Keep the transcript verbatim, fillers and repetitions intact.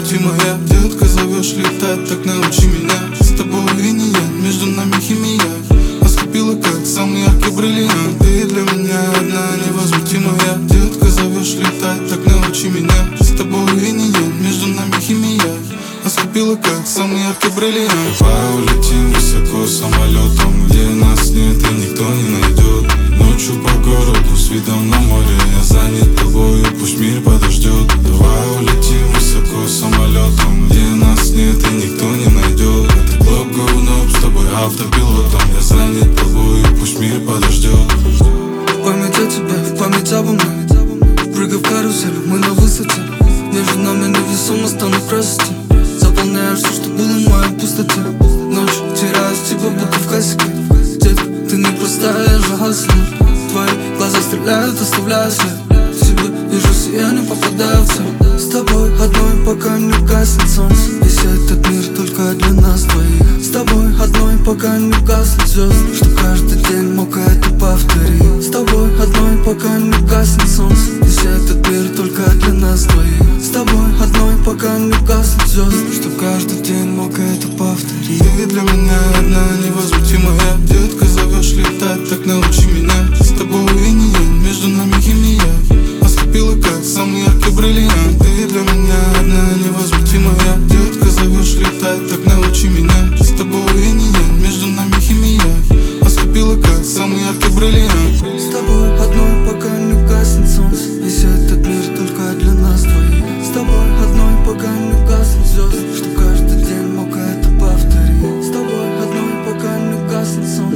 невозмутимая. Детка, зовешь летать, так научи меня. С тобой и не я, между нами химия. Ослепила, как самый яркий бриллиант. Ты для меня одна невозмутимая. Детка, зовешь летать, так научи меня. С тобой и не я, между нами химия. Ослепила, как самый яркий бриллиант. Давай улетим высоко самолетом, где нас нет и никто не найдет. Ночью по городу с видом на море, я занят тобою, пусть мир подождет. Давай улетим высоко самолетом, где нас нет и никто не найдет. Это клуб говно, с тобой автопилотом, я занят тобою, пусть мир подождет. В память о тебе, в память обо мне, прыгай в карусель, мы на высоте. Между нами невесомо станут красоти. Заполняю все, что было в моей пустоте. Ночь теряюсь тебя, будто в классике. Детка, ты непростая, я же хаслю. Твои глаза стреляют, оставляя след. В тебе вижу сияние, попадаю в цель. С тобой одной, пока не гаснет солнце. Весь этот мир только для нас двоих. С тобой одной, пока не гаснет звезды, что каждый день мог это повторить. С тобой одной, пока не гаснет солнце. Весь этот мир только для нас двоих. С тобой одной, пока не гаснет звезды, что каждый день мог это повторить. Ты для меня одна невозмутимая. Детка, зовешь летать, так научи меня. С тобой и не я, между нами химия. Ослепила, как самый яркий бриллиант. Ты для меня одна невозмутимая. Детка, зовешь летать, так научи меня. С тобой и не я, между нами химия. Ослепила, как самый яркий бриллиант. С тобой одной, пока не гаснет солнце. Весь этот мир только для нас двоих. С тобой одной, пока не гаснет звезды, что каждый день мог это повторить. С тобой одной, пока не гаснет солнце.